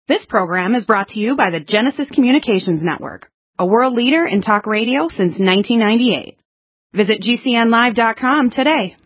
This program is brought to you by the Genesis Communications Network, a world leader in talk radio since 1998. Visit GCNlive.com today.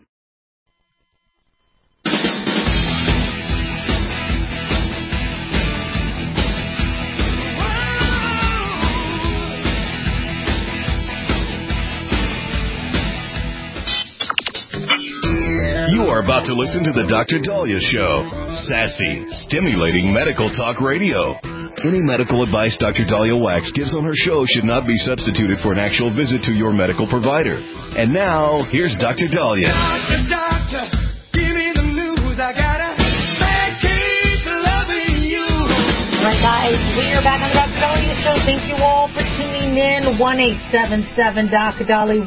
You are about to listen to the Dr. Daliah Show. Sassy, stimulating medical talk radio. Any medical advice Dr. Daliah Wax gives on her show should not be substituted for an actual visit to your medical provider. And now, here's Dr. Daliah. Doctor, give me the news. I got a bad case of loving you. All right, guys, we are back on the Dr. Daliah Show. Thank you all for tuning in. 1-877-Dr. Daliah,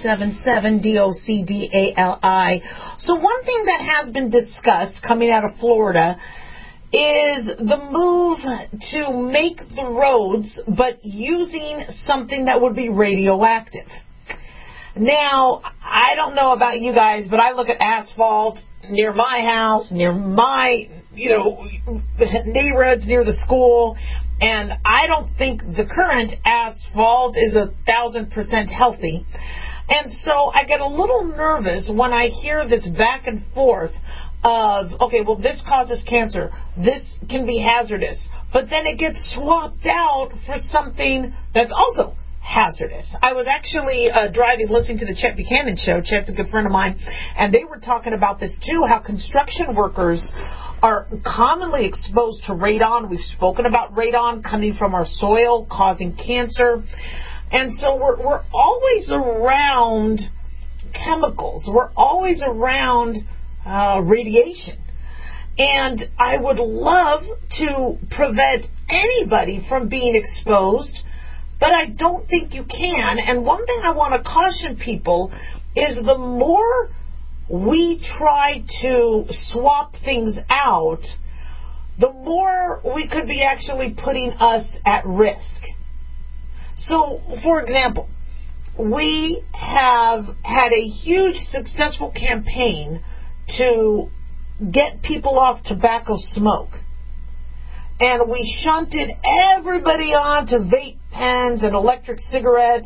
1-877-DOCDALI. So one thing that has been discussed coming out of Florida is the move to make the roads, but using something that would be radioactive. Now, I don't know about you guys, but I look at asphalt near my house, near my, neighborhoods near the school, and I don't think the current asphalt is 1,000% healthy. And so I get a little nervous when I hear this back and forth of, okay, well, this causes cancer, this can be hazardous, but then it gets swapped out for something that's also hazardous. I was actually driving, listening to the Chet Buchanan show. Chet's a good friend of mine, and they were talking about this too, how construction workers are commonly exposed to radon. We've spoken about radon coming from our soil, causing cancer. And so we're always around chemicals. We're always around radiation. And I would love to prevent anybody from being exposed, but I don't think you can. And one thing I want to caution people is the more we try to swap things out, the more we could be actually putting us at risk. So, for example, we have had a huge successful campaign to get people off tobacco smoke. And we shunted everybody on to vape pens and electronic cigarettes.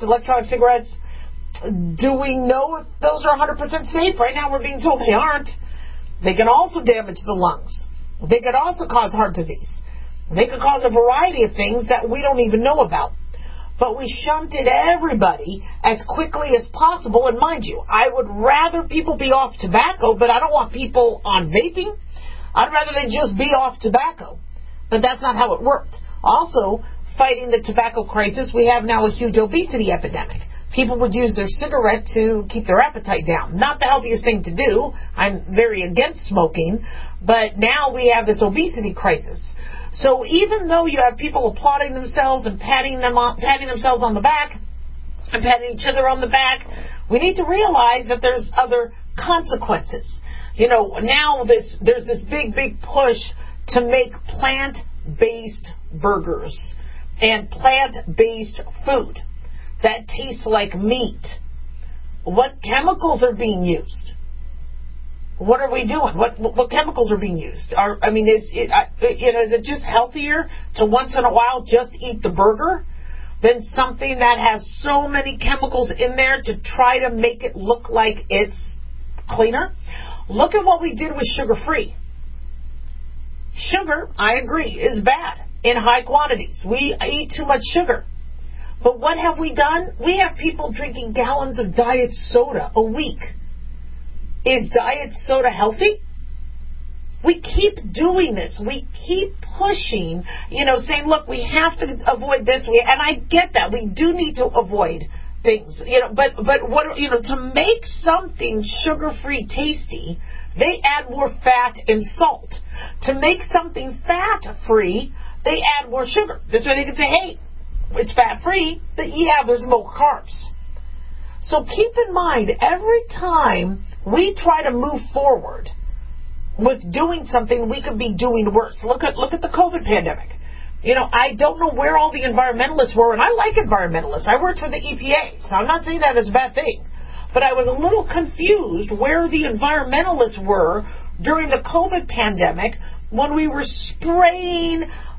Do we know if those are 100% safe? Right now we're being told they aren't. They can also damage the lungs. They could also cause heart disease. They could cause a variety of things that we don't even know about. But we shunted everybody as quickly as possible. And mind you, I would rather people be off tobacco, but I don't want people on vaping. I'd rather they just be off tobacco. But that's not how it worked. Also, fighting the tobacco crisis, we have now a huge obesity epidemic. People would use their cigarette to keep their appetite down. Not the healthiest thing to do. I'm very against smoking. But now we have this obesity crisis. So even though you have people applauding themselves and patting themselves on the back and patting each other on the back, we need to realize that there's other consequences. Now there's this big push to make plant-based burgers and plant-based food that tastes like meat. What chemicals are being used? What are we doing? What chemicals are being used? Is it just healthier to once in a while just eat the burger than something that has so many chemicals in there to try to make it look like it's cleaner? Look at what we did with sugar-free. Sugar, I agree, is bad in high quantities. We eat too much sugar. But what have we done? We have people drinking gallons of diet soda a week. Is diet soda healthy? We keep doing this. We keep pushing, saying, look, we have to avoid this. And I get that. We do need to avoid things, but what, to make something sugar-free tasty, they add more fat and salt. To make something fat-free, they add more sugar. This way they can say, hey, it's fat-free, but yeah, there's more carbs. So keep in mind, every time we try to move forward with doing something, we could be doing worse. Look at the COVID pandemic. I don't know where all the environmentalists were, and I like environmentalists. I worked for the EPA, so I'm not saying that is a bad thing. But I was a little confused where the environmentalists were during the COVID pandemic when we were spraying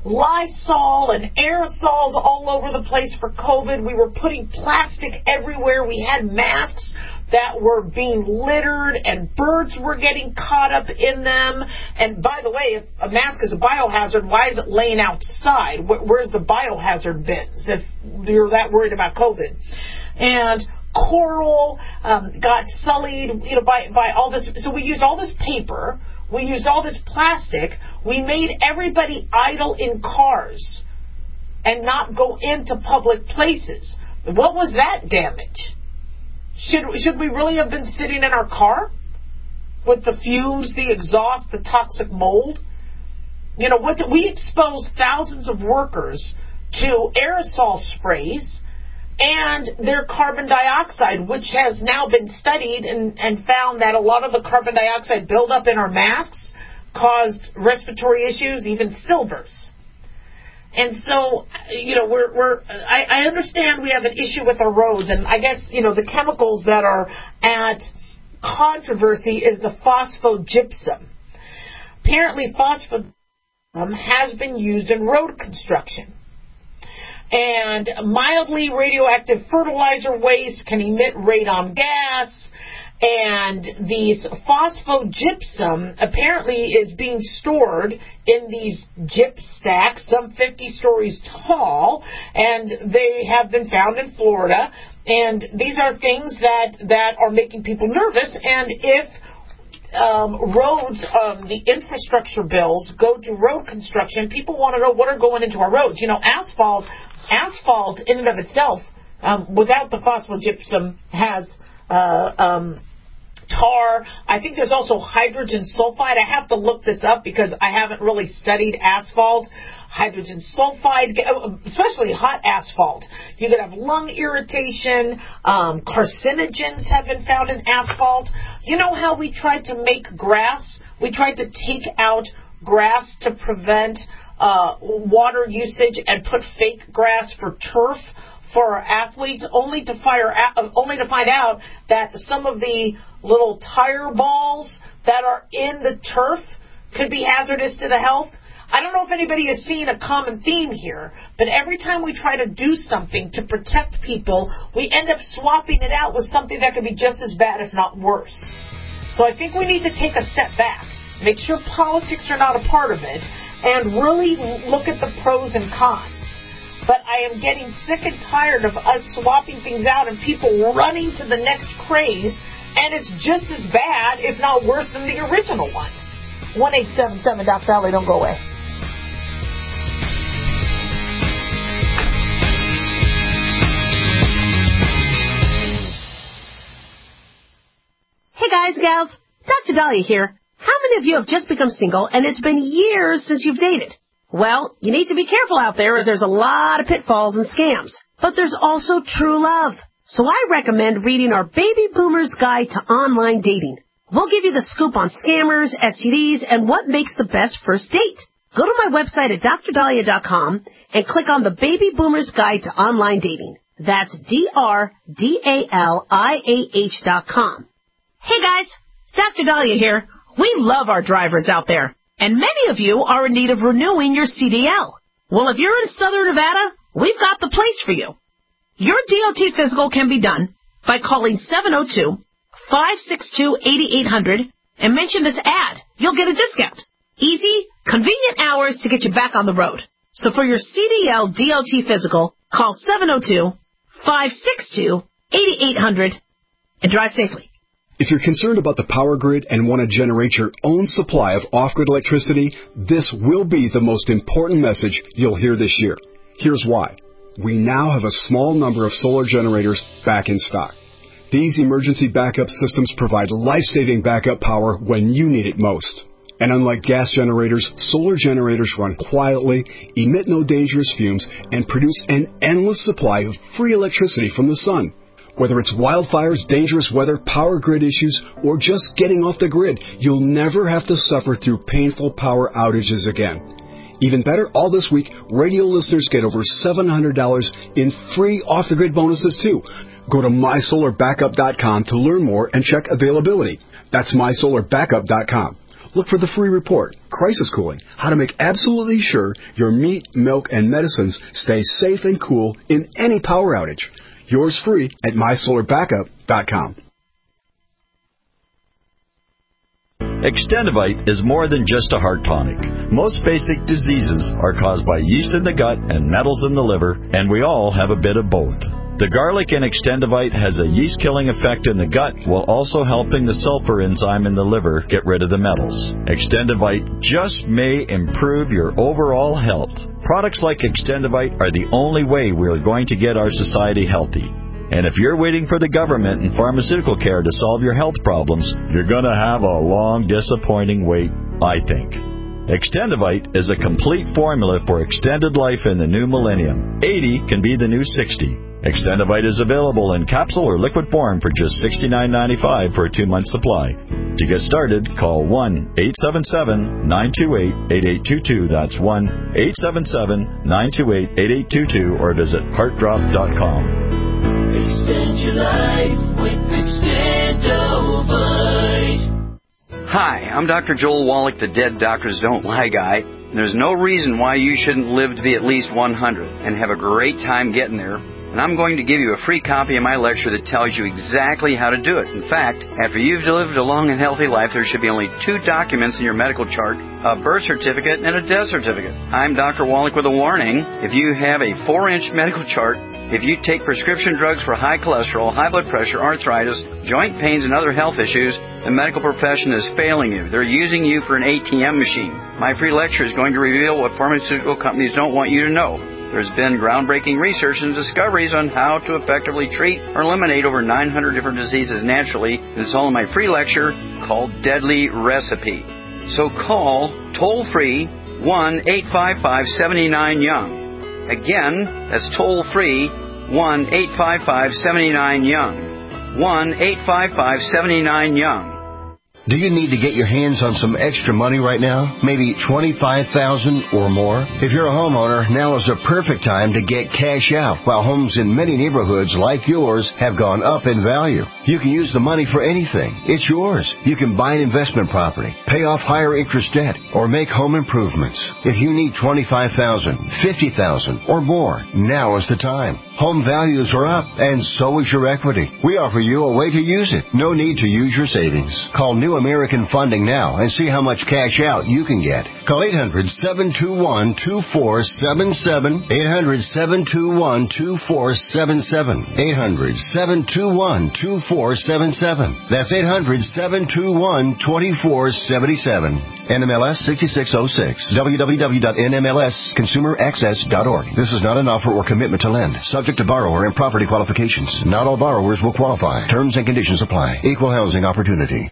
Lysol and aerosols all over the place for COVID. We were putting plastic everywhere. We had masks that were being littered, and birds were getting caught up in them. And by the way, if a mask is a biohazard, why is it laying outside? Where's the biohazard bins if you're that worried about COVID? And coral got sullied, by all this. So we used all this paper. We used all this plastic. We made everybody idle in cars and not go into public places. What was that damage? Should we really have been sitting in our car with the fumes, the exhaust, the toxic mold? We exposed thousands of workers to aerosol sprays and their carbon dioxide, which has now been studied and found that a lot of the carbon dioxide buildup in our masks caused respiratory issues, even stillbirths. And so, I understand we have an issue with our roads, and I guess, the chemicals that are at controversy is the phosphogypsum. Apparently, phosphogypsum has been used in road construction. And mildly radioactive fertilizer waste can emit radon gas, and these phosphogypsum apparently is being stored in these gyp stacks, some 50 stories tall, and they have been found in Florida. And these are things that are making people nervous. And if roads, the infrastructure bills go to road construction, people want to know what are going into our roads. Asphalt in and of itself, without the phosphogypsum, has tar. I think there's also hydrogen sulfide. I have to look this up because I haven't really studied asphalt. Hydrogen sulfide, especially hot asphalt. You could have lung irritation. Carcinogens have been found in asphalt. You know how we tried to make grass? We tried to take out grass to prevent water usage and put fake grass for turf for our athletes, only to find out that some of the little tire balls that are in the turf could be hazardous to the health. I don't know if anybody has seen a common theme here, but every time we try to do something to protect people, we end up swapping it out with something that could be just as bad, if not worse. So I think we need to take a step back, make sure politics are not a part of it, and really look at the pros and cons. But I am getting sick and tired of us swapping things out and people running to the next craze, and it's just as bad, if not worse, than the original one. 1-877-Dr. Don't go away. Hey guys, gals, Dr. Dahlia here. How many of you have just become single and it's been years since you've dated? Well, you need to be careful out there as there's a lot of pitfalls and scams. But there's also true love. So I recommend reading our Baby Boomer's Guide to Online Dating. We'll give you the scoop on scammers, STDs, and what makes the best first date. Go to my website at drdahlia.com and click on the Baby Boomer's Guide to Online Dating. That's DRDALIAH.com. Hey guys, Dr. Dahlia here. We love our drivers out there, and many of you are in need of renewing your CDL. Well, if you're in Southern Nevada, we've got the place for you. Your DOT physical can be done by calling 702-562-8800 and mention this ad. You'll get a discount. Easy, convenient hours to get you back on the road. So for your CDL DOT physical, call 702-562-8800 and drive safely. If you're concerned about the power grid and want to generate your own supply of off-grid electricity, this will be the most important message you'll hear this year. Here's why. We now have a small number of solar generators back in stock. These emergency backup systems provide life-saving backup power when you need it most. And unlike gas generators, solar generators run quietly, emit no dangerous fumes, and produce an endless supply of free electricity from the sun. Whether it's wildfires, dangerous weather, power grid issues, or just getting off the grid, you'll never have to suffer through painful power outages again. Even better, all this week, radio listeners get over $700 in free off-the-grid bonuses, too. Go to mysolarbackup.com to learn more and check availability. That's mysolarbackup.com. Look for the free report, Crisis Cooling, how to make absolutely sure your meat, milk, and medicines stay safe and cool in any power outage. Yours free at mysolarbackup.com. Extendivite is more than just a heart tonic. Most basic diseases are caused by yeast in the gut and metals in the liver, and we all have a bit of both. The garlic in Extendivite has a yeast-killing effect in the gut while also helping the sulfur enzyme in the liver get rid of the metals. Extendivite just may improve your overall health. Products like Extendivite are the only way we are going to get our society healthy. And if you're waiting for the government and pharmaceutical care to solve your health problems, you're going to have a long, disappointing wait, I think. Extendivite is a complete formula for extended life in the new millennium. 80 can be the new 60. Extendivite is available in capsule or liquid form for just $69.95 for a 2-month supply. To get started, call 1-877-928-8822. That's 1-877-928-8822 or visit heartdrop.com. Extend your life with Extendivite. Hi, I'm Dr. Joel Wallach, the Dead Doctors Don't Lie guy. There's no reason why you shouldn't live to be at least 100 and have a great time getting there. And I'm going to give you a free copy of my lecture that tells you exactly how to do it. In fact, after you've lived a long and healthy life, there should be only 2 documents in your medical chart, a birth certificate and a death certificate. I'm Dr. Wallach with a warning. If you have a 4-inch medical chart, if you take prescription drugs for high cholesterol, high blood pressure, arthritis, joint pains, and other health issues, the medical profession is failing you. They're using you for an ATM machine. My free lecture is going to reveal what pharmaceutical companies don't want you to know. There's been groundbreaking research and discoveries on how to effectively treat or eliminate over 900 different diseases naturally. And it's all in my free lecture called Deadly Recipe. So call toll-free 1-855-79-YOUNG. Again, that's toll-free 1-855-79-YOUNG. 1-855-79-YOUNG. Do you need to get your hands on some extra money right now? Maybe $25,000 or more? If you're a homeowner, now is the perfect time to get cash out while homes in many neighborhoods like yours have gone up in value. You can use the money for anything. It's yours. You can buy an investment property, pay off higher interest debt, or make home improvements. If you need $25,000, $50,000 or more, now is the time. Home values are up, and so is your equity. We offer you a way to use it. No need to use your savings. Call New American Funding now and see how much cash out you can get. Call 800-721-2477. 800-721-2477. 800-721-2477. That's 800-721-2477. NMLS 6606. www.nmlsconsumeraccess.org. This is not an offer or commitment to lend. Subject to borrower and property qualifications. Not all borrowers will qualify. Terms and conditions apply. Equal housing opportunity.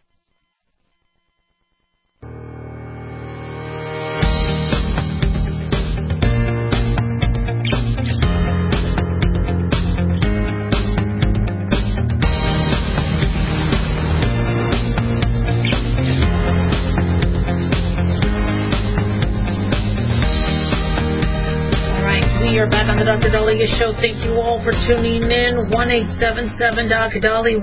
Dr. Dahlia Show. Thank you all for tuning in. 1-877-Dr.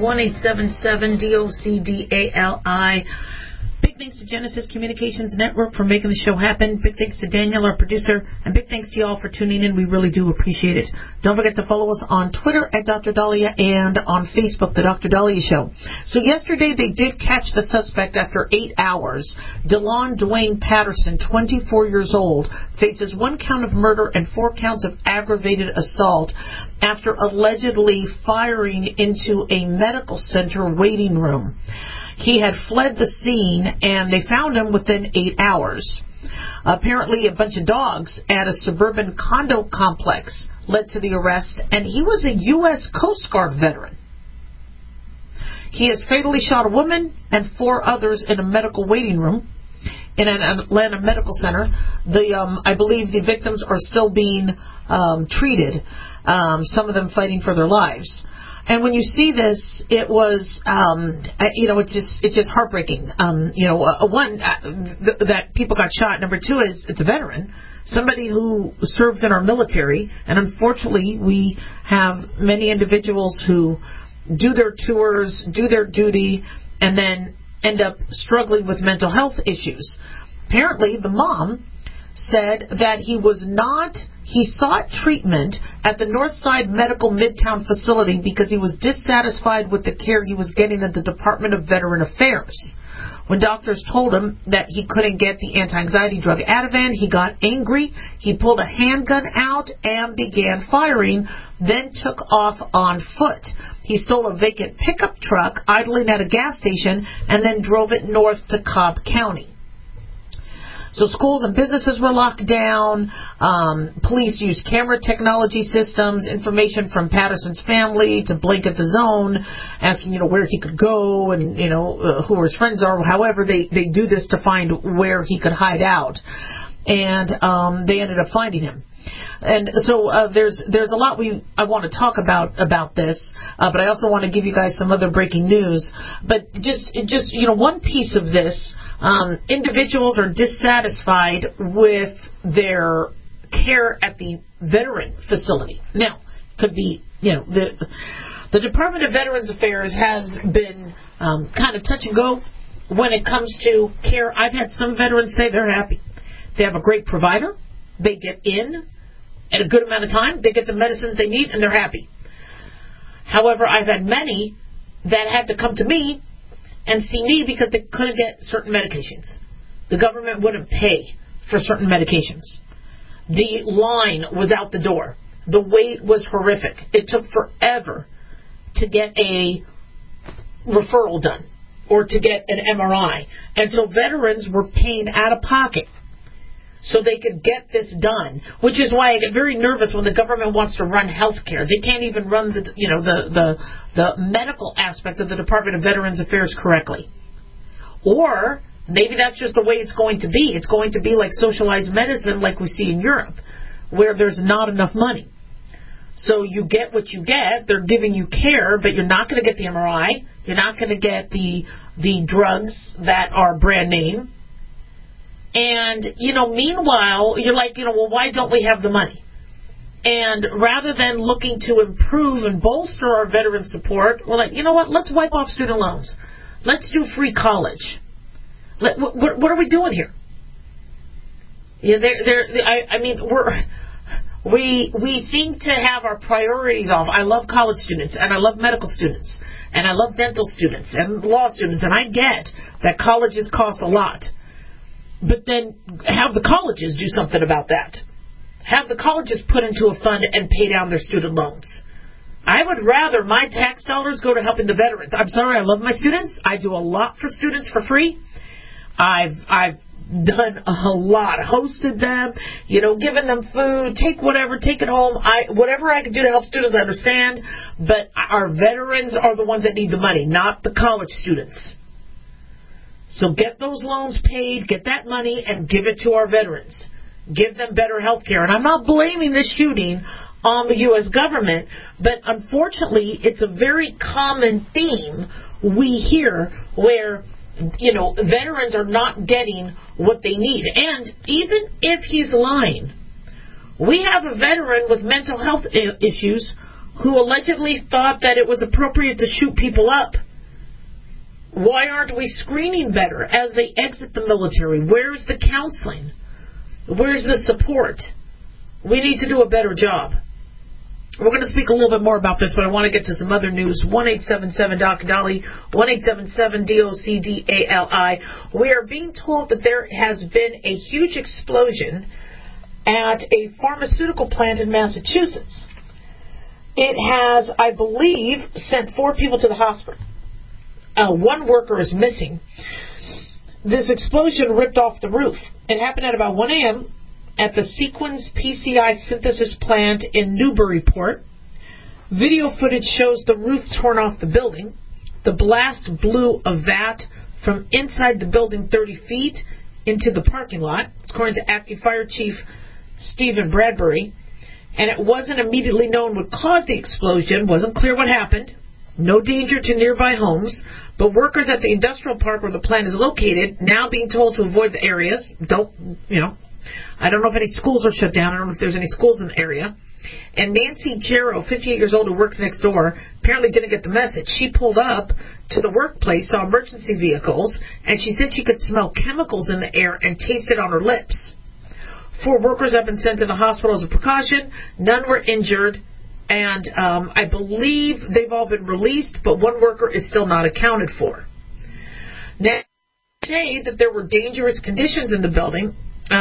1-877-DOCDALI. Big thanks to Genesis Communications Network for making the show happen. Big thanks to Daniel, our producer, and big thanks to you all for tuning in. We really do appreciate it. Don't forget to follow us on Twitter at Dr. Dahlia and on Facebook, The Dr. Dahlia Show. So yesterday they did catch the suspect after 8 hours. DeLon Dwayne Patterson, 24 years old, faces 1 count of murder and 4 counts of aggravated assault after allegedly firing into a medical center waiting room. He had fled the scene, and they found him within 8 hours. Apparently, a bunch of dogs at a suburban condo complex led to the arrest, and he was a U.S. Coast Guard veteran. He has fatally shot a woman and 4 others in a medical waiting room in an Atlanta medical center. I believe the victims are still being treated, some of them fighting for their lives. And when you see this, it was, it's just heartbreaking. That people got shot. Number 2 is it's a veteran, somebody who served in our military. And unfortunately, we have many individuals who do their tours, do their duty, and then end up struggling with mental health issues. Apparently, the mom said that he sought treatment at the Northside Medical Midtown facility because he was dissatisfied with the care he was getting at the Department of Veteran Affairs. When doctors told him that he couldn't get the anti-anxiety drug Ativan, he got angry. He pulled a handgun out and began firing, then took off on foot. He stole a vacant pickup truck idling at a gas station and then drove it north to Cobb County. So schools and businesses were locked down. Police used camera technology systems, information from Patterson's family to blanket the zone, asking, where he could go and, who his friends are. However, they do this to find where he could hide out. And they ended up finding him. And so there's a lot I want to talk about this, but I also want to give you guys some other breaking news. But just one piece of this. Individuals are dissatisfied with their care at the veteran facility. Now, could be, the Department of Veterans Affairs has been kind of touch and go when it comes to care. I've had some veterans say they're happy. They have a great provider. They get in at a good amount of time. They get the medicines they need, and they're happy. However, I've had many that had to come to me and see me because they couldn't get certain medications. The government wouldn't pay for certain medications. The line was out the door. The wait was horrific. It took forever to get a referral done or to get an MRI. And so veterans were paying out of pocket so they could get this done, which is why I get very nervous when the government wants to run health care. They can't even run the medical aspect of the Department of Veterans Affairs correctly. Or maybe that's just the way it's going to be. It's going to be like socialized medicine like we see in Europe, where there's not enough money. So you get what you get. They're giving you care, but you're not going to get the MRI. You're not going to get the drugs that are brand name. And, meanwhile, you're like, well, why don't we have the money? And rather than looking to improve and bolster our veteran support, we're like, let's wipe off student loans. Let's do free college. What are we doing here? We seem to have our priorities off. I love college students, and I love medical students, and I love dental students, and law students, and I get that colleges cost a lot. But then have the colleges do something about that. Have the colleges put into a fund and pay down their student loans. I would rather my tax dollars go to helping the veterans. I'm sorry, I love my students. I do a lot for students for free. I've done a lot, hosted them, given them food, take it home. Whatever I can do to help students, I understand. But our veterans are the ones that need the money, not the college students. So get those loans paid, get that money, and give it to our veterans. Give them better health care. And I'm not blaming this shooting on the U.S. government, but unfortunately, it's a very common theme we hear where, veterans are not getting what they need. And even if he's lying, we have a veteran with mental health issues who allegedly thought that it was appropriate to shoot people up. Why aren't we screening better as they exit the military? Where's the counseling? Where's the support? We need to do a better job. We're going to speak a little bit more about this, but I want to get to some other news. 1-877-DOC-DOLLY, 1-877-DOC-DALI. We are being told that there has been a huge explosion at a pharmaceutical plant in Massachusetts. It has, I believe, sent 4 people to the hospital. 1 worker is missing. This explosion ripped off the roof. It happened at about 1 a.m. at the Sequence PCI synthesis plant in Newburyport. Video footage shows the roof torn off the building. The blast blew a vat from inside the building 30 feet into the parking lot, according to Acting Fire Chief Stephen Bradbury. And it wasn't immediately known what caused the explosion. Wasn't clear what happened. No danger to nearby homes, but workers at the industrial park where the plant is located now being told to avoid the areas. Don't I don't know if any schools are shut down. I don't know if there's any schools in the area. And Nancy Jarrow, 58 years old, who works next door, apparently didn't get the message. She pulled up to the workplace, saw emergency vehicles, and she said she could smell chemicals in the air and taste it on her lips. 4 workers have been sent to the hospital as a precaution. None were injured. And I believe they've all been released, but 1 worker is still not accounted for. Now, they say that there were dangerous conditions in the building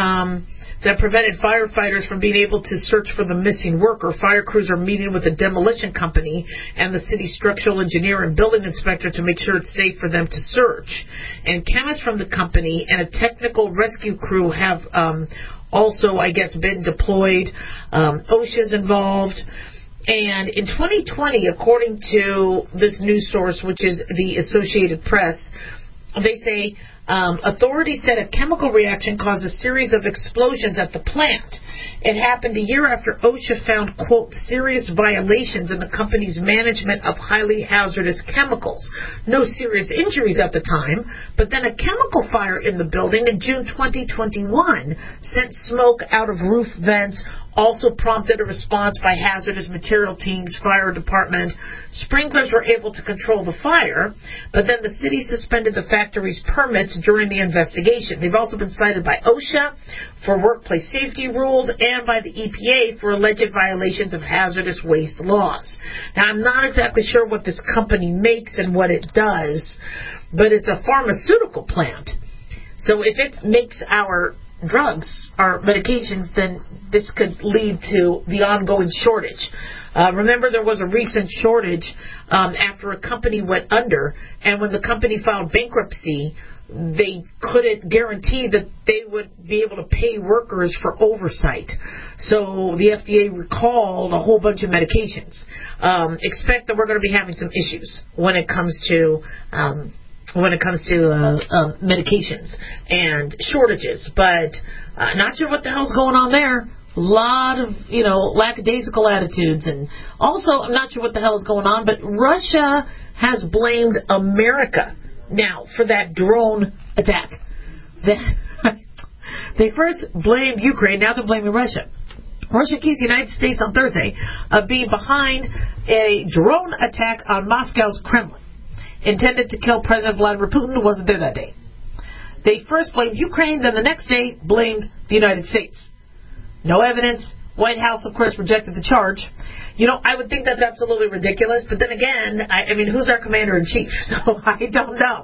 that prevented firefighters from being able to search for the missing worker. Fire crews are meeting with the demolition company and the city structural engineer and building inspector to make sure it's safe for them to search. And chemists from the company and a technical rescue crew have also, I guess, been deployed. OSHA's involved. And in 2020, according to this news source, which is the Associated Press, they say authorities said a chemical reaction caused a series of explosions at the plant. It happened a year after OSHA found, quote, serious violations in the company's management of highly hazardous chemicals. No serious injuries at the time, but then a chemical fire in the building in June 2021 sent smoke out of roof vents, also prompted a response by hazardous material teams, fire department. Sprinklers were able to control the fire, but then the city suspended the factory's permits during the investigation. They've also been cited by OSHA for workplace safety rules and by the EPA for alleged violations of hazardous waste laws. Now, I'm not exactly sure what this company makes and what it does, but it's a pharmaceutical plant. So if it makes our drugs, our medications, then this could lead to the ongoing shortage. Remember, there was a recent shortage after a company went under, and when the company filed bankruptcy, they couldn't guarantee that they would be able to pay workers for oversight. So the FDA recalled a whole bunch of medications. Expect that we're going to be having some issues when it comes to medications and shortages, but not sure what the hell's going on there. A lot of, lackadaisical attitudes, and also I'm not sure what the hell is going on, but Russia has blamed America now for that drone attack. They first blamed Ukraine, now they're blaming Russia. Russia accused the United States on Thursday of being behind a drone attack on Moscow's Kremlin, intended to kill President Vladimir Putin, who wasn't there that day. They first blamed Ukraine, then the next day blamed the United States. No evidence. White House, of course, rejected the charge. I would think that's absolutely ridiculous, but then again, I mean, who's our commander-in-chief? So I don't know.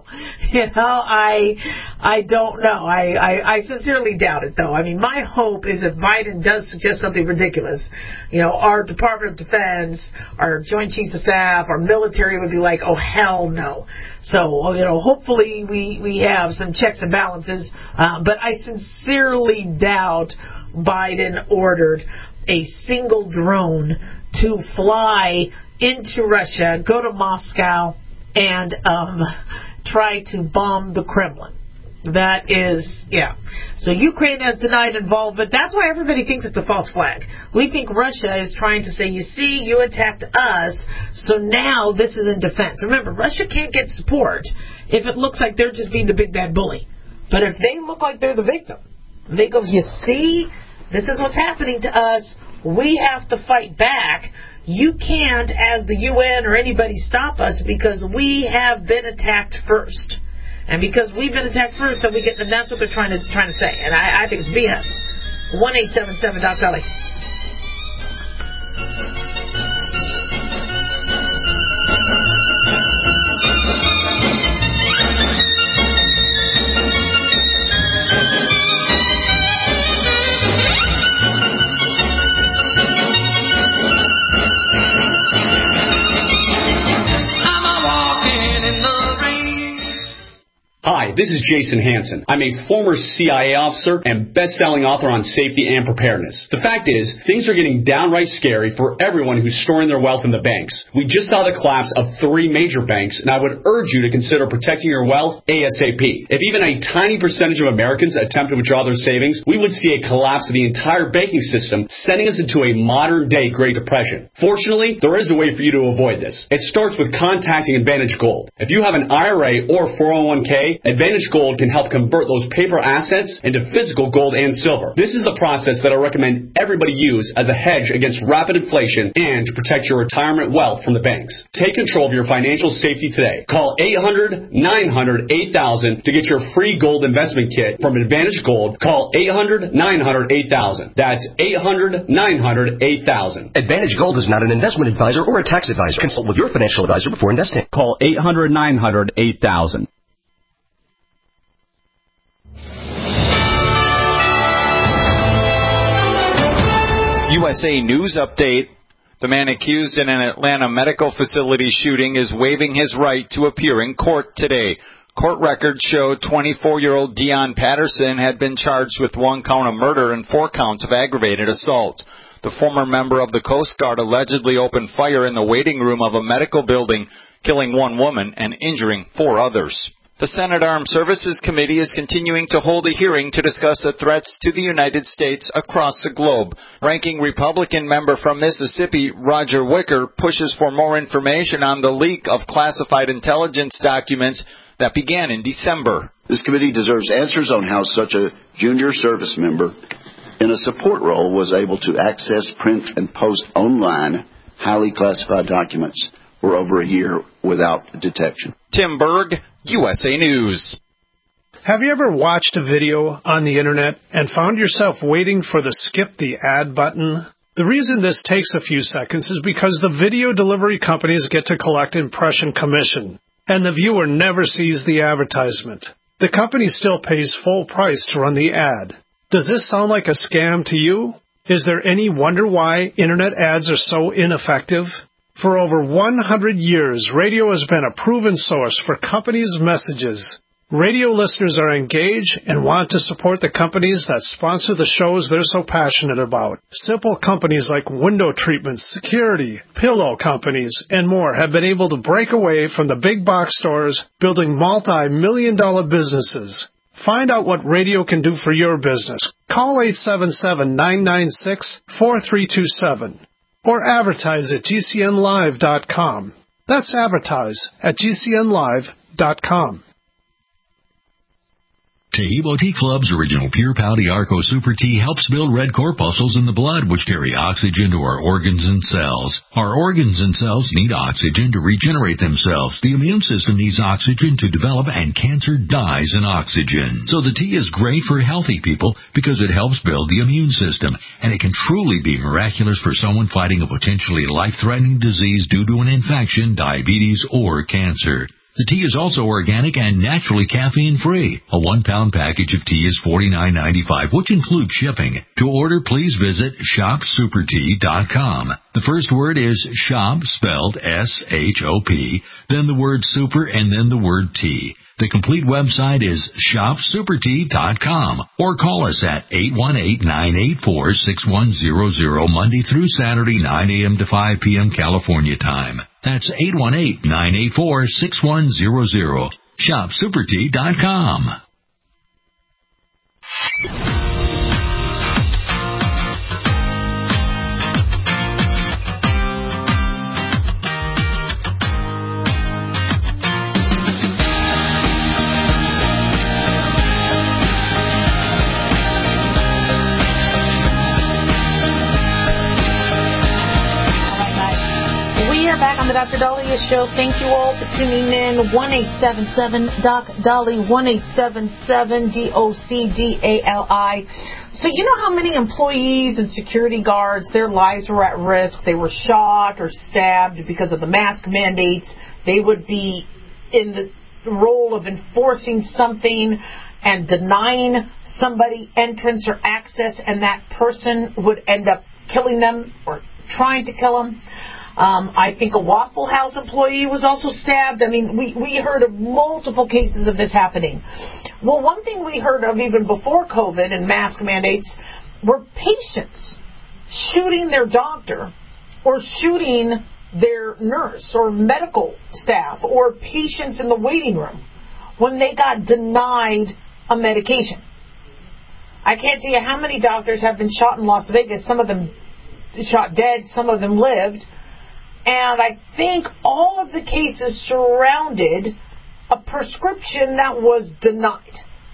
I don't know. I sincerely doubt it, though. I mean, my hope is if Biden does suggest something ridiculous, our Department of Defense, our Joint Chiefs of Staff, our military would be like, oh, hell no. So, hopefully we have some checks and balances, but I sincerely doubt Biden ordered a single drone to fly into Russia, go to Moscow, and try to bomb the Kremlin. That is, So Ukraine has denied involvement. That's why everybody thinks it's a false flag. We think Russia is trying to say, you see, you attacked us, so now this is in defense. Remember, Russia can't get support if it looks like they're just being the big bad bully. But if they look like they're the victim, they go, you see, this is what's happening to us. We have to fight back. You can't, as the UN or anybody, stop us because we have been attacked first. And because we've been attacked first, then that's what they're trying to say. And I think it's BS. 1-877-DOC-LA. Hi, this is Jason Hansen. I'm a former CIA officer and best-selling author on safety and preparedness. The fact is, things are getting downright scary for everyone who's storing their wealth in the banks. We just saw the collapse of 3 major banks, and I would urge you to consider protecting your wealth ASAP. If even a tiny percentage of Americans attempt to withdraw their savings, we would see a collapse of the entire banking system, sending us into a modern-day Great Depression. Fortunately, there is a way for you to avoid this. It starts with contacting Advantage Gold. If you have an IRA or 401k, Advantage Advantage Gold can help convert those paper assets into physical gold and silver. This is the process that I recommend everybody use as a hedge against rapid inflation and to protect your retirement wealth from the banks. Take control of your financial safety today. Call 800-900-8000 to get your free gold investment kit from Advantage Gold. Call 800-900-8000. That's 800-900-8000. Advantage Gold is not an investment advisor or a tax advisor. Consult with your financial advisor before investing. Call 800-900-8000. USA News Update. The man accused in an Atlanta medical facility shooting is waiving his right to appear in court today. Court records showed 24-year-old Dion Patterson had been charged with 1 count of murder and 4 counts of aggravated assault. The former member of the Coast Guard allegedly opened fire in the waiting room of a medical building, killing 1 woman and injuring 4 others. The Senate Armed Services Committee is continuing to hold a hearing to discuss the threats to the United States across the globe. Ranking Republican member from Mississippi, Roger Wicker, pushes for more information on the leak of classified intelligence documents that began in December. This committee deserves answers on how such a junior service member in a support role was able to access, print, and post online highly classified documents for over a year without detection. Tim Berg, USA News. Have you ever watched a video on the internet and found yourself waiting for the skip the ad button? The reason this takes a few seconds is because the video delivery companies get to collect impression commission, and the viewer never sees the advertisement. The company still pays full price to run the ad. Does this sound like a scam to you? Is there any wonder why internet ads are so ineffective? For over 100 years, radio has been a proven source for companies' messages. Radio listeners are engaged and want to support the companies that sponsor the shows they're so passionate about. Simple companies like window treatments, security, pillow companies, and more have been able to break away from the big box stores, building multi-million-dollar businesses. Find out what radio can do for your business. Call 877-996-4327 or advertise at GCNlive.com. That's advertise at GCNlive.com. Tahibo Tea Club's original Pure Pau Arco Super Tea helps build red corpuscles in the blood, which carry oxygen to our organs and cells. Our organs and cells need oxygen to regenerate themselves. The immune system needs oxygen to develop, and cancer dies in oxygen. So the tea is great for healthy people because it helps build the immune system, and it can truly be miraculous for someone fighting a potentially life-threatening disease due to an infection, diabetes, or cancer. The tea is also organic and naturally caffeine-free. A 1-pound package of tea is $49.95, which includes shipping. To order, please visit shopsupertea.com. The first word is shop, spelled S-H-O-P, then the word super, and then the word tea. The complete website is shopsupertea.com, or call us at 818-984-6100 Monday through Saturday, 9 a.m. to 5 p.m. California time. That's 818-984-6100. shopsupertea.com. Back on the Dr. Dahlia Show. Thank you all for tuning in. 1-877-DOC-DALI, 1-877-DOC-DALI. So you know how many employees and security guards, their lives were at risk. They were shot or stabbed because of the mask mandates. They would be in the role of enforcing something and denying somebody entrance or access, and that person would end up killing them or trying to kill them. I think a Waffle House employee was also stabbed. I mean, we heard of multiple cases of this happening. Well, one thing we heard of even before COVID and mask mandates were patients shooting their doctor or shooting their nurse or medical staff or patients in the waiting room when they got denied a medication. I can't tell you how many doctors have been shot in Las Vegas. Some of them shot dead, some of them lived. And I think all of the cases surrounded a prescription that was denied.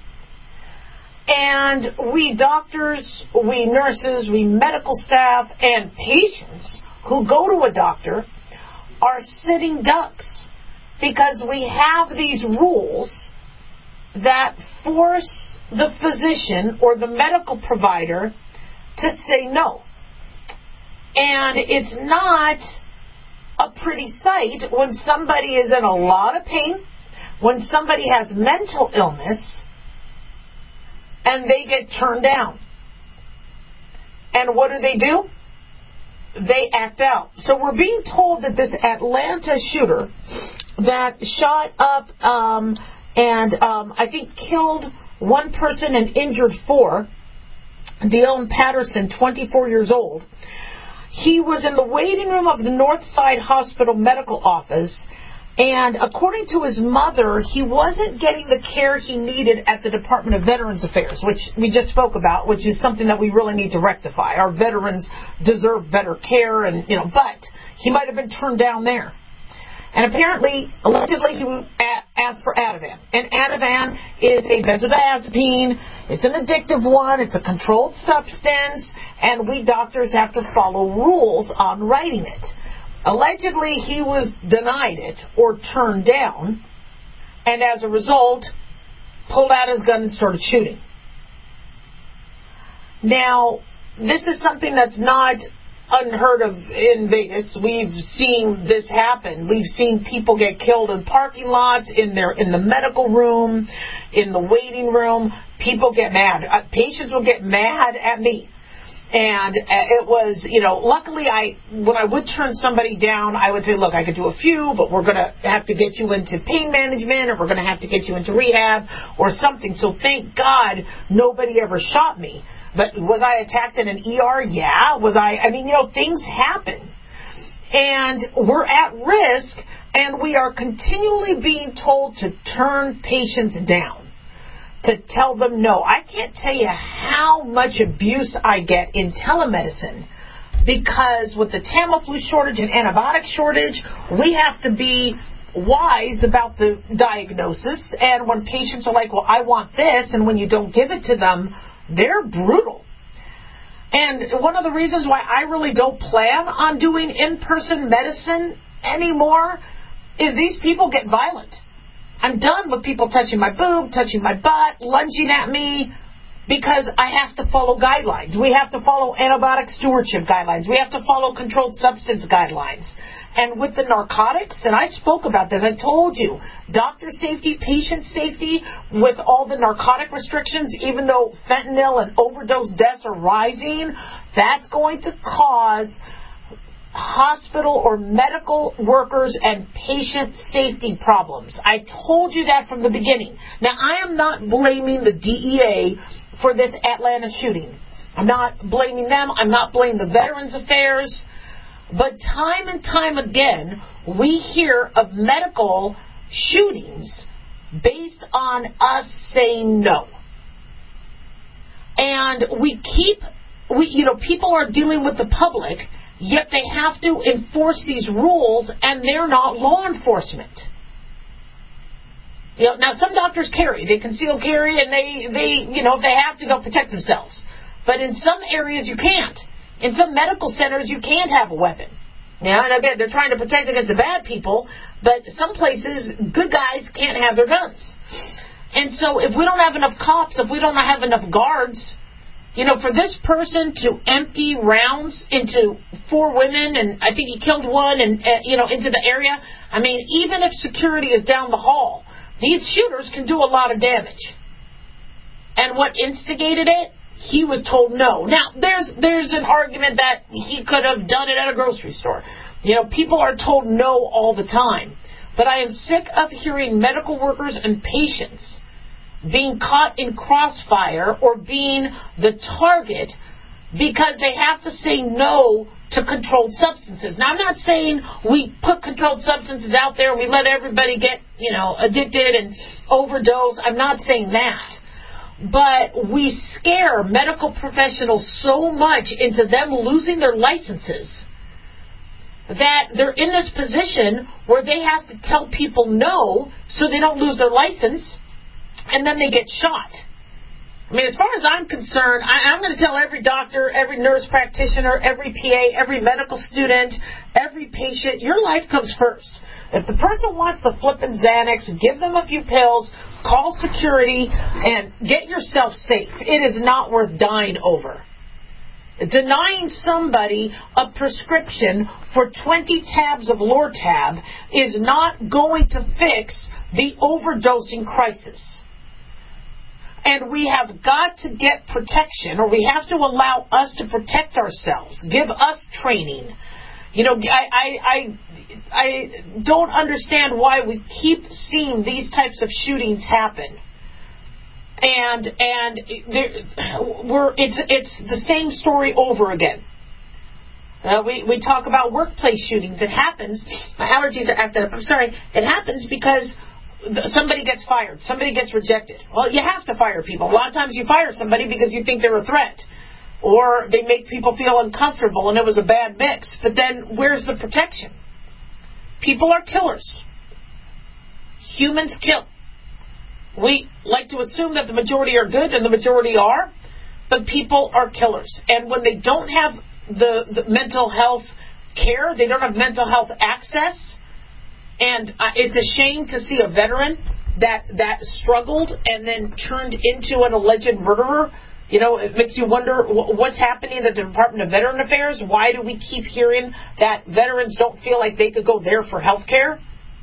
And we doctors, we nurses, we medical staff, and patients who go to a doctor are sitting ducks because we have these rules that force the physician or the medical provider to say no. And it's not a pretty sight when somebody is in a lot of pain, when somebody has mental illness, and they get turned down. And what do? They act out. So we're being told that this Atlanta shooter that shot up and I think killed one person and injured four, Deon Patterson, 24 years old, he was in the waiting room of the Northside Hospital medical office, and according to his mother, he wasn't getting the care he needed at the Department of Veterans Affairs, which we just spoke about, which is something that we really need to rectify. Our veterans deserve better care, and but he might have been turned down there. And apparently, allegedly, he asked for Ativan. And Ativan is a benzodiazepine. It's an addictive one. It's a controlled substance. And we doctors have to follow rules on writing it. Allegedly, he was denied it or turned down. And as a result, pulled out his gun and started shooting. Now, this is something that's not unheard of in Vegas. We've seen this happen. We've seen people get killed in parking lots, in the medical room, in the waiting room. People get mad. Patients will get mad at me. And it was, luckily when I would turn somebody down, I would say, look, I could do a few, but we're going to have to get you into pain management, or we're going to have to get you into rehab or something. So thank God nobody ever shot me. But was I attacked in an ER? Yeah. Things happen. And we're at risk, and we are continually being told to turn patients down, to tell them no. I can't tell you how much abuse I get in telemedicine, because with the Tamiflu shortage and antibiotic shortage, we have to be wise about the diagnosis. And when patients are like, well, I want this, and when you don't give it to them, they're brutal. And one of the reasons why I really don't plan on doing in-person medicine anymore is these people get violent. I'm done with people touching my boob, touching my butt, lunging at me, because I have to follow guidelines. We have to follow antibiotic stewardship guidelines. We have to follow controlled substance guidelines. And with the narcotics, and I spoke about this, I told you, doctor safety, patient safety, with all the narcotic restrictions, even though fentanyl and overdose deaths are rising, that's going to cause hospital or medical workers and patient safety problems. I told you that from the beginning. Now, I am not blaming the DEA for this Atlanta shooting. I'm not blaming them. I'm not blaming the Veterans Affairs. But time and time again, we hear of medical shootings based on us saying no. And people are dealing with the public, yet they have to enforce these rules, and they're not law enforcement. Now some doctors carry, they conceal carry, and they if they have to, they'll protect themselves. But in some areas you can't. In some medical centers you can't have a weapon. Now, and again, they're trying to protect against the bad people, but some places, good guys can't have their guns. And so if we don't have enough cops, if we don't have enough guards, for this person to empty rounds into 4 women, and I think he killed one, and into the area, even if security is down the hall, these shooters can do a lot of damage. And what instigated it? He was told no. Now, there's an argument that he could have done it at a grocery store. People are told no all the time. But I am sick of hearing medical workers and patients being caught in crossfire or being the target because they have to say no to controlled substances. Now, I'm not saying we put controlled substances out there and we let everybody get, addicted and overdose. I'm not saying that. But we scare medical professionals so much into them losing their licenses that they're in this position where they have to tell people no so they don't lose their license, and then they get shot. I mean, as far as I'm concerned, I'm going to tell every doctor, every nurse practitioner, every PA, every medical student, every patient, your life comes first. If the person wants the flippin' Xanax, give them a few pills, call security, and get yourself safe. It is not worth dying over. Denying somebody a prescription for 20 tabs of Lortab is not going to fix the overdosing crisis. And we have got to get protection, or we have to allow us to protect ourselves. Give us training. You know, I don't understand why we keep seeing these types of shootings happen. And it's the same story over again. We talk about workplace shootings. It happens. My allergies are acting up. I'm sorry. It happens because somebody gets fired. Somebody gets rejected. Well, you have to fire people. A lot of times you fire somebody because you think they're a threat. Or they make people feel uncomfortable and it was a bad mix. But then where's the protection? People are killers. Humans kill. We like to assume that the majority are good, and the majority are, but people are killers. And when they don't have the mental health care, they don't have mental health access, and it's a shame to see a veteran that struggled and then turned into an alleged murderer. You know, it makes you wonder what's happening in the Department of Veteran Affairs. Why do we keep hearing that veterans don't feel like they could go there for health care?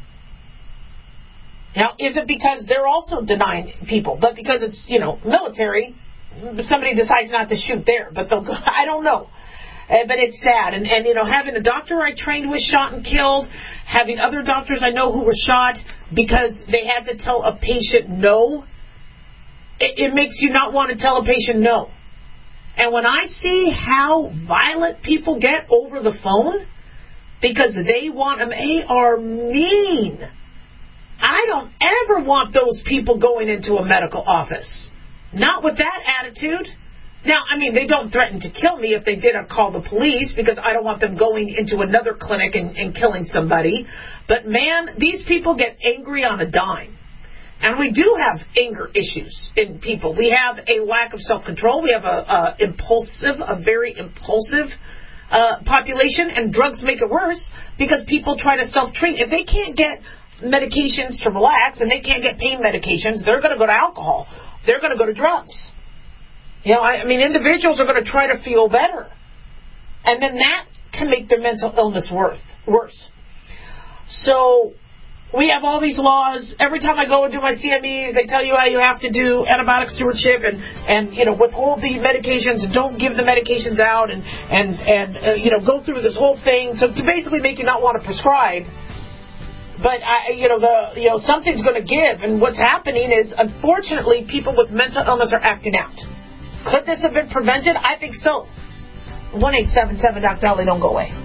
Now, is it because they're also denying people? But because it's, you know, military, somebody decides not to shoot there. But they'll go, I don't know. But it's sad. And, you know, having a doctor I trained was shot and killed, having other doctors I know who were shot because they had to tell a patient no, it makes you not want to tell a patient no. And when I see how violent people get over the phone because they want them, they are mean. I don't ever want those people going into a medical office. Not with that attitude. Now, I mean, they don't threaten to kill me. If they did, I'd call the police because I don't want them going into another clinic and killing somebody. But, man, these people get angry on a dime. And we do have anger issues in people. We have a lack of self-control. We have a very impulsive population, and drugs make it worse because people try to self-treat. If they can't get medications to relax and they can't get pain medications, they're going to go to alcohol. They're going to go to drugs. You know, I mean, individuals are going to try to feel better. And then that can make their mental illness worse. So we have all these laws. Every time I go and do my CMEs, they tell you how you have to do antibiotic stewardship and you know, withhold the medications and don't give the medications out and you know, go through this whole thing. So to basically make you not want to prescribe. But something's going to give, and what's happening is, unfortunately, people with mental illness are acting out. Could this have been prevented? I think so. 1-877-DOC-DOLLY, don't go away.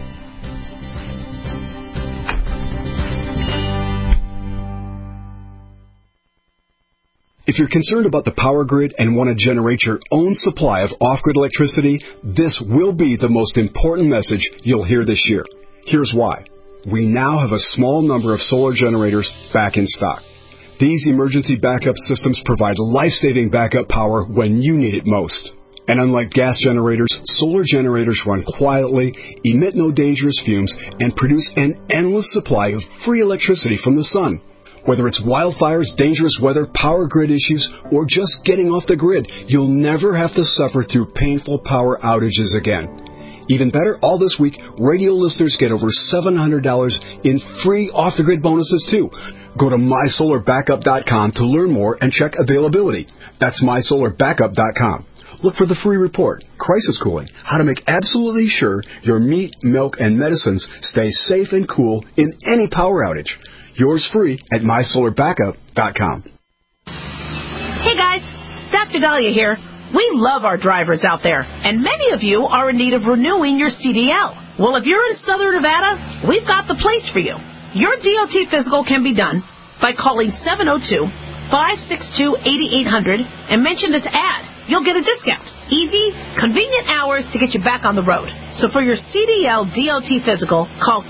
If you're concerned about the power grid and want to generate your own supply of off-grid electricity, this will be the most important message you'll hear this year. Here's why. We now have a small number of solar generators back in stock. These emergency backup systems provide life-saving backup power when you need it most. And unlike gas generators, solar generators run quietly, emit no dangerous fumes, and produce an endless supply of free electricity from the sun. Whether it's wildfires, dangerous weather, power grid issues, or just getting off the grid, you'll never have to suffer through painful power outages again. Even better, all this week, radio listeners get over $700 in free off-the-grid bonuses, too. Go to mysolarbackup.com to learn more and check availability. That's mysolarbackup.com. Look for the free report, Crisis Cooling, how to make absolutely sure your meat, milk, and medicines stay safe and cool in any power outage. Yours free at mysolarbackup.com. Hey, guys. Dr. Dahlia here. We love our drivers out there, and many of you are in need of renewing your CDL. Well, if you're in Southern Nevada, we've got the place for you. Your DOT physical can be done by calling 702-562-8800 and mention this ad. you'll get a discount. Easy, convenient hours to get you back on the road. So for your CDL DOT physical, call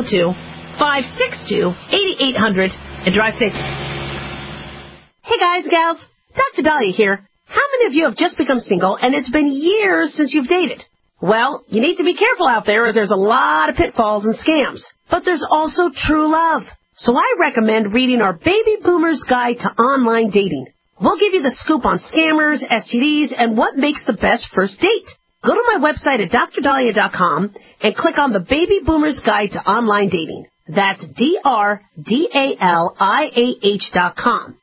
702-562-8800 and drive safely. Hey guys, gals, Dr. Dahlia here. How many of you have just become single and it's been years since you've dated? Well, you need to be careful out there as there's a lot of pitfalls and scams. But there's also true love. So I recommend reading our Baby Boomer's Guide to Online Dating. We'll give you the scoop on scammers, STDs, and what makes the best first date. Go to my website at drdahlia.com and click on the Baby Boomer's Guide to Online Dating. That's DRDALIAH.com.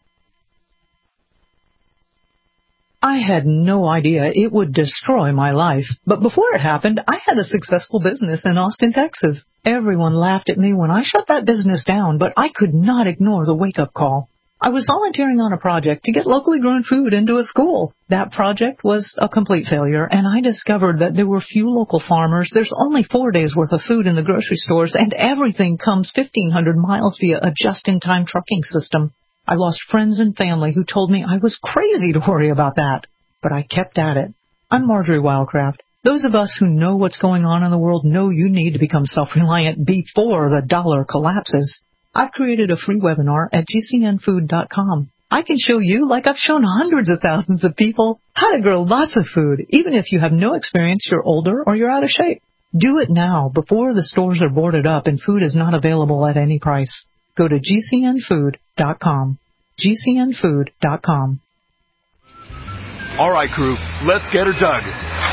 I had no idea it would destroy my life. But before it happened, I had a successful business in Austin, Texas. Everyone laughed at me when I shut that business down, but I could not ignore the wake-up call. I was volunteering on a project to get locally grown food into a school. That project was a complete failure, and I discovered that there were few local farmers. There's only 4 days' worth of food in the grocery stores, and everything comes 1,500 miles via a just-in-time trucking system. I lost friends and family who told me I was crazy to worry about that. But I kept at it. I'm Marjorie Wildcraft. Those of us who know what's going on in the world know you need to become self-reliant before the dollar collapses. I've created a free webinar at gcnfood.com. I can show you, like I've shown hundreds of thousands of people, how to grow lots of food, even if you have no experience, you're older, or you're out of shape. Do it now before the stores are boarded up and food is not available at any price. Go to gcnfood.com. gcnfood.com. All right, crew, let's get her dug.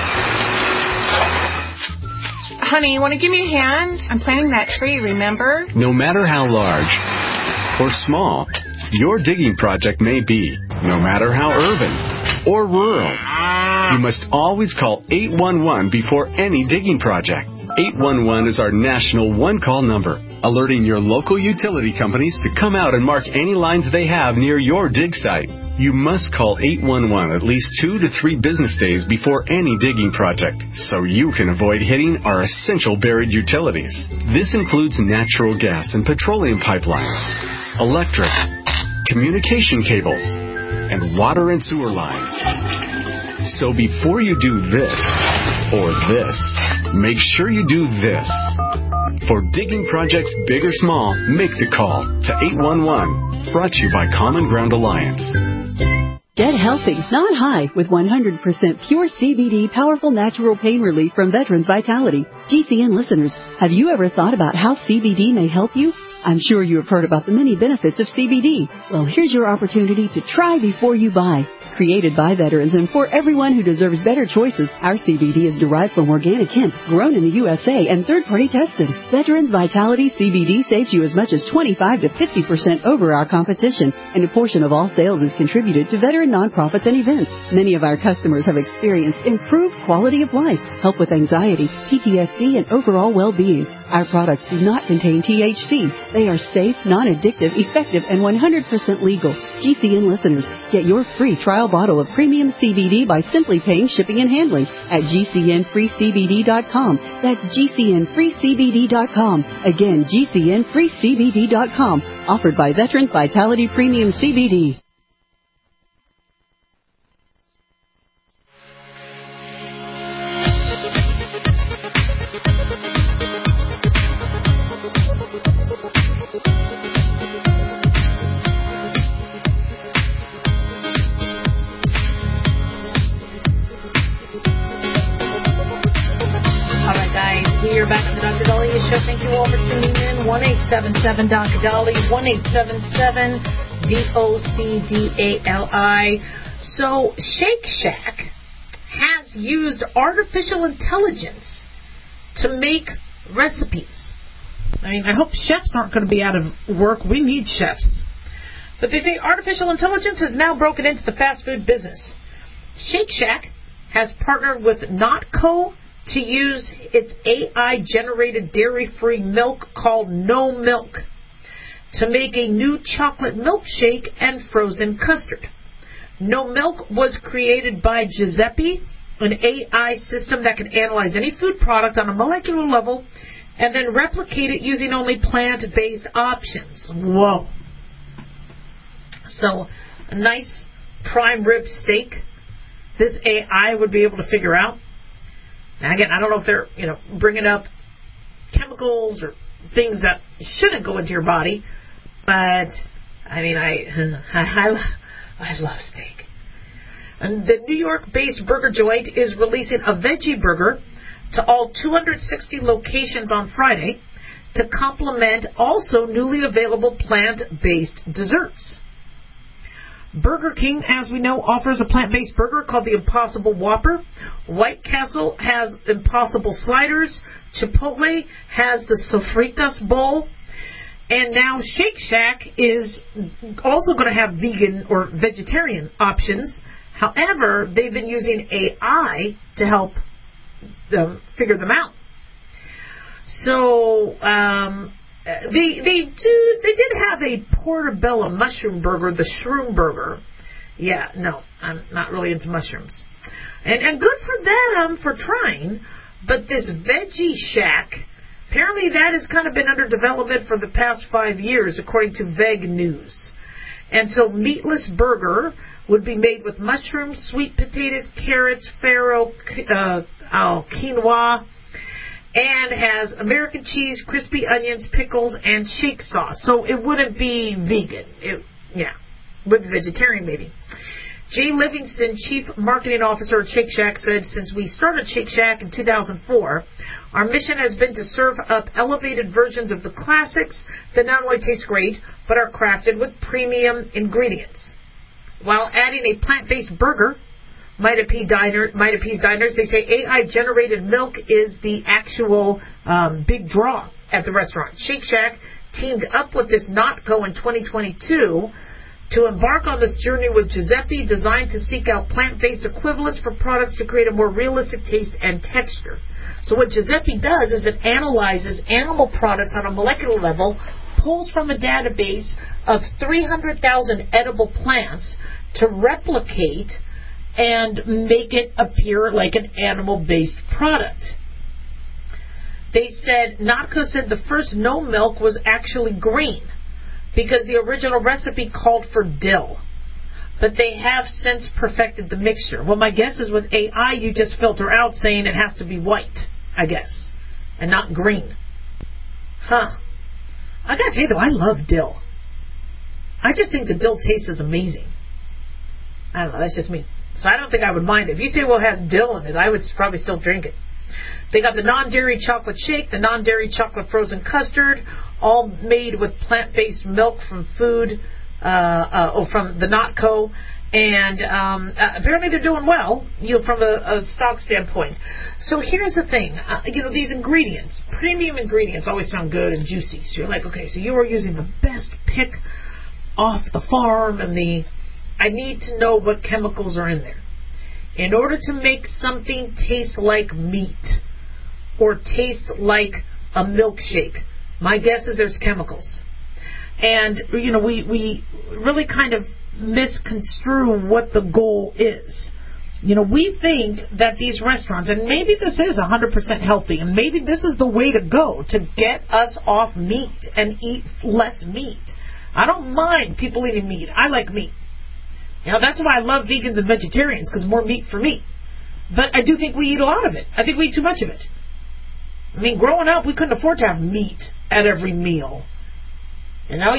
Honey, you want to give me a hand? I'm planting that tree, remember? No matter how large or small your digging project may be, no matter how urban or rural, you must always call 811 before any digging project. 811 is our national one-call number, alerting your local utility companies to come out and mark any lines they have near your dig site. You must call 811 at least 2 to 3 business days before any digging project, so you can avoid hitting our essential buried utilities. This includes natural gas and petroleum pipelines, electric, communication cables, and water and sewer lines. So before you do this or this, make sure you do this. For digging projects big or small, make the call to 811. Brought to you by Common Ground Alliance. Get healthy, not high, with 100% pure CBD powerful natural pain relief from Veterans Vitality. GCN listeners, have you ever thought about how CBD may help you? I'm sure you have heard about the many benefits of CBD. Well, here's your opportunity to try before you buy. Created by veterans and for everyone who deserves better choices, our CBD is derived from organic hemp, grown in the USA, and third-party tested. Veterans Vitality CBD saves you as much as 25 to 50% over our competition, and a portion of all sales is contributed to veteran nonprofits and events. Many of our customers have experienced improved quality of life, help with anxiety, PTSD, and overall well-being. Our products do not contain THC. They are safe, non-addictive, effective, and 100% legal. GCN listeners, get your free trial bottle of premium CBD by simply paying shipping and handling at GCNFreeCBD.com. That's GCNFreeCBD.com. Again, GCNFreeCBD.com. Offered by Veterans Vitality Premium CBD. You're back to the Dr. Dahlia Show. Thank you all for tuning in. 1-877-Dr. Dahlia, 1-877-DOCDALI. So, Shake Shack has used artificial intelligence to make recipes. I mean, I hope chefs aren't going to be out of work. We need chefs. But they say artificial intelligence has now broken into the fast food business. Shake Shack has partnered with Notco to use its AI-generated dairy-free milk called No Milk to make a new chocolate milkshake and frozen custard. No Milk was created by Giuseppe, an AI system that can analyze any food product on a molecular level and then replicate it using only plant-based options. Whoa. So, a nice prime rib steak this AI would be able to figure out. Now, again, I don't know if they're, bringing up chemicals or things that shouldn't go into your body, but, I mean, I love steak. And the New York-based burger joint is releasing a veggie burger to all 260 locations on Friday to complement also newly available plant-based desserts. Burger King, as we know, offers a plant-based burger called the Impossible Whopper. White Castle has Impossible Sliders. Chipotle has the Sofritas Bowl. And now Shake Shack is also going to have vegan or vegetarian options. However, they've been using AI to help them figure them out. So they did have a portobello mushroom burger, the Shroom Burger. Yeah, no, I'm not really into mushrooms. And good for them for trying, but this Veggie Shack, apparently that has kind of been under development for the past 5 years, according to Veg News. And so meatless burger would be made with mushrooms, sweet potatoes, carrots, farro, quinoa, and has American cheese, crispy onions, pickles, and shake sauce. So it wouldn't be vegan. Would be vegetarian maybe. Jay Livingston, Chief Marketing Officer at Shake Shack, said, since we started Shake Shack in 2004, our mission has been to serve up elevated versions of the classics that not only taste great, but are crafted with premium ingredients. While adding a plant-based burger, Might Appease Diners, they say AI-generated milk is the actual big draw at the restaurant. Shake Shack teamed up with this NotCo in 2022 to embark on this journey with Giuseppe, designed to seek out plant-based equivalents for products to create a more realistic taste and texture. So what Giuseppe does is it analyzes animal products on a molecular level, pulls from a database of 300,000 edible plants to replicate and make it appear like an animal-based product. They said, NotCo said the first no milk was actually green because the original recipe called for dill. But they have since perfected the mixture. Well, my guess is with AI, you just filter out saying it has to be white, I guess, and not green. I gotta tell you, though, I love dill. I just think the dill taste is amazing. I don't know, that's just me. So I don't think I would mind it. If you say, well, it has dill in it, I would probably still drink it. They got the non-dairy chocolate shake, the non-dairy chocolate frozen custard, all made with plant-based milk from from the NotCo. And apparently they're doing well, from a stock standpoint. So here's the thing. These ingredients, premium ingredients, always sound good and juicy. So you're like, okay, so you are using the best pick off the farm, and I need to know what chemicals are in there. In order to make something taste like meat or taste like a milkshake, my guess is there's chemicals. And, we really kind of misconstrue what the goal is. We think that these restaurants, and maybe this is 100% healthy, and maybe this is the way to go to get us off meat and eat less meat. I don't mind people eating meat. I like meat. That's why I love vegans and vegetarians, because more meat for me. But I do think we eat a lot of it. I think we eat too much of it. I mean, growing up, we couldn't afford to have meat at every meal. But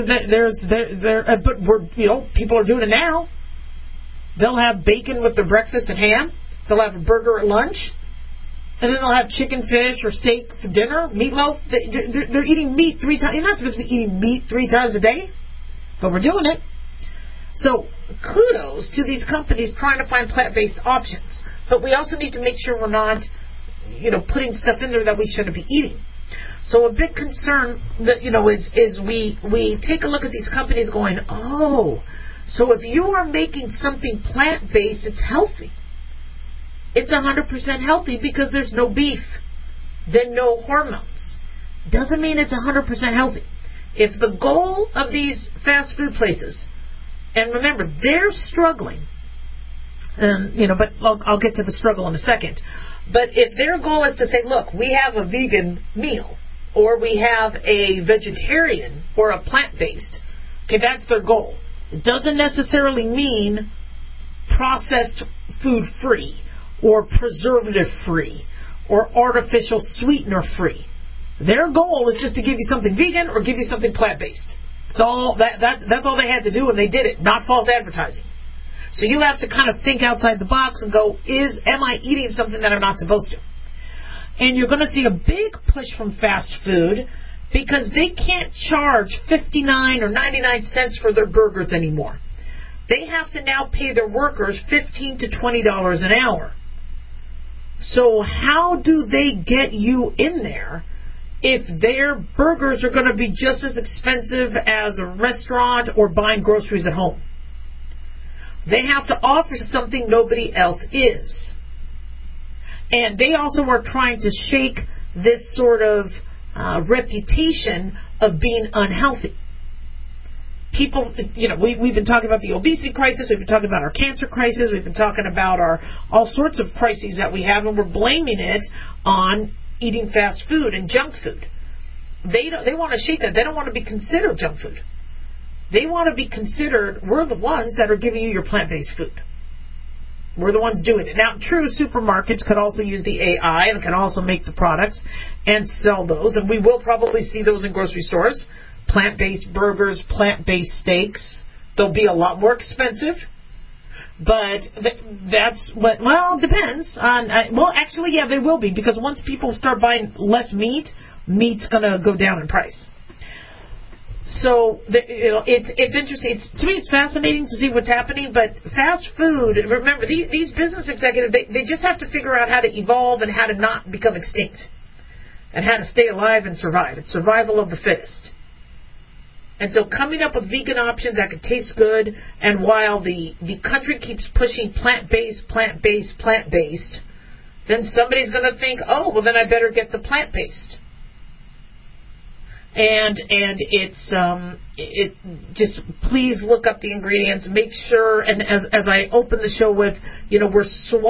people are doing it now. They'll have bacon with their breakfast and ham. They'll have a burger at lunch. And then they'll have chicken, fish, or steak for dinner, meatloaf. They're eating meat 3 times. You're not supposed to be eating meat 3 times a day, but we're doing it. So kudos to these companies trying to find plant-based options. But we also need to make sure we're not, putting stuff in there that we shouldn't be eating. So a big concern that, is we take a look at these companies going, oh, so if you are making something plant-based, it's healthy. It's 100% healthy because there's no beef, then no hormones. Doesn't mean it's 100% healthy. If the goal of these fast food places, and remember, they're struggling, but I'll get to the struggle in a second. But if their goal is to say, look, we have a vegan meal, or we have a vegetarian or a plant-based, okay, that's their goal. It doesn't necessarily mean processed food free or preservative free or artificial sweetener free. Their goal is just to give you something vegan or give you something plant-based. That's all they had to do, and they did it, not false advertising. So you have to kind of think outside the box and go, am I eating something that I'm not supposed to? And you're going to see a big push from fast food because they can't charge 59 or 99 cents for their burgers anymore. They have to now pay their workers $15 to $20 an hour. So how do they get you in there if their burgers are going to be just as expensive as a restaurant or buying groceries at home? They have to offer something nobody else is. And they also are trying to shake this sort of reputation of being unhealthy. People, we've been talking about the obesity crisis, we've been talking about our cancer crisis, we've been talking about all sorts of crises that we have, and we're blaming it on eating fast food and junk food. They want to shake that. They don't want to be considered junk food. They want to be considered, we're the ones that are giving you your plant-based food. We're the ones doing it. Now, true, supermarkets could also use the AI and can also make the products and sell those, and we will probably see those in grocery stores. Plant-based burgers, plant-based steaks. They'll be a lot more expensive, but that's what, well, it depends on, actually, yeah, they will be, because once people start buying less meat, meat's going to go down in price. So it's interesting. To me, it's fascinating to see what's happening. But fast food, remember, these business executives, they just have to figure out how to evolve and how to not become extinct and how to stay alive and survive. It's survival of the fittest. And so coming up with vegan options that could taste good, and while the country keeps pushing plant-based, then somebody's going to think, oh, well, then I better get the plant-based. And it just, please look up the ingredients, make sure, and as I open the show with, we're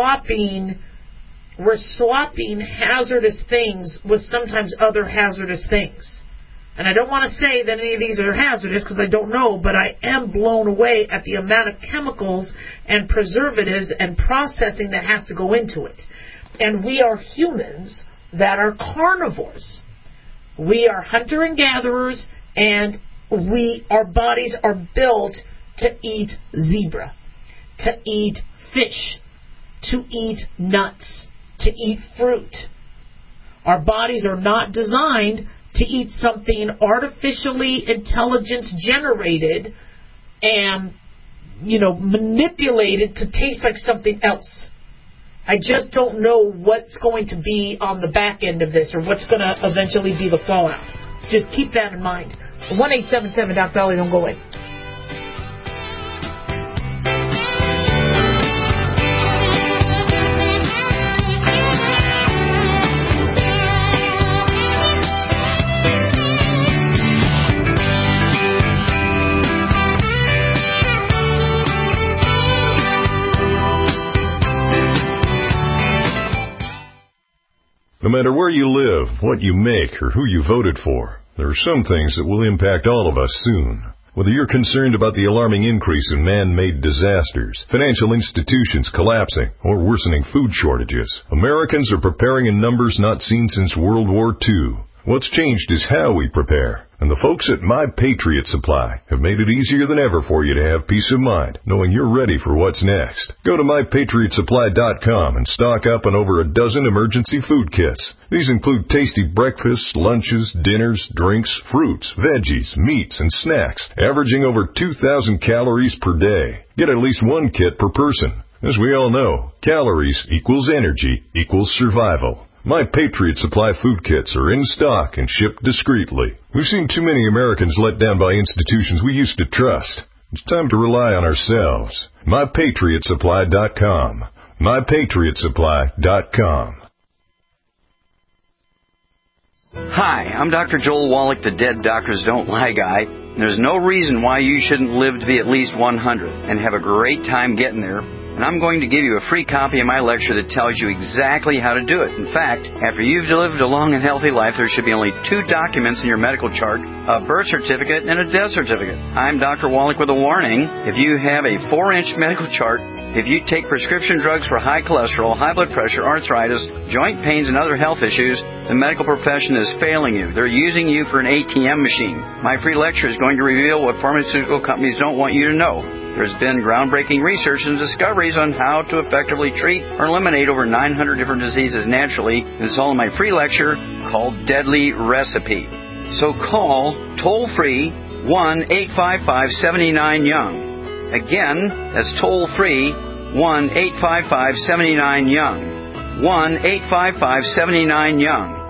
swapping hazardous things with sometimes other hazardous things. And I don't want to say that any of these are hazardous because I don't know, but I am blown away at the amount of chemicals and preservatives and processing that has to go into it. And we are humans that are carnivores. We are hunter and gatherers, and our bodies are built to eat zebra, to eat fish, to eat nuts, to eat fruit. Our bodies are not designed to eat something artificially intelligence generated and, manipulated to taste like something else. I just don't know what's going to be on the back end of this or what's going to eventually be the fallout. Just keep that in mind. 1-877-Doc-Dolly, don't go away. No matter where you live, what you make, or who you voted for, there are some things that will impact all of us soon. Whether you're concerned about the alarming increase in man-made disasters, financial institutions collapsing, or worsening food shortages, Americans are preparing in numbers not seen since World War II. What's changed is how we prepare. And the folks at My Patriot Supply have made it easier than ever for you to have peace of mind, knowing you're ready for what's next. Go to MyPatriotSupply.com and stock up on over a dozen emergency food kits. These include tasty breakfasts, lunches, dinners, drinks, fruits, veggies, meats, and snacks, averaging over 2,000 calories per day. Get at least one kit per person. As we all know, calories equals energy equals survival. My Patriot Supply food kits are in stock and shipped discreetly. We've seen too many Americans let down by institutions we used to trust. It's time to rely on ourselves. MyPatriotSupply.com. MyPatriotSupply.com. Hi, I'm Dr. Joel Wallach, the Dead Doctors Don't Lie guy. There's no reason why you shouldn't live to be at least 100 and have a great time getting there. and I'm going to give you a free copy of my lecture that tells you exactly how to do it. In fact, after you've lived a long and healthy life, there should be only 2 documents in your medical chart, a birth certificate and a death certificate. I'm Dr. Wallach with a warning. If you have a 4-inch medical chart, if you take prescription drugs for high cholesterol, high blood pressure, arthritis, joint pains, and other health issues, the medical profession is failing you. They're using you for an ATM machine. My free lecture is going to reveal what pharmaceutical companies don't want you to know. There's been groundbreaking research and discoveries on how to effectively treat or eliminate over 900 different diseases naturally. And it's all in my free lecture called Deadly Recipe. So call toll-free 1-855-79-YOUNG. Again, that's toll-free 1-855-79-YOUNG. 1-855-79-YOUNG.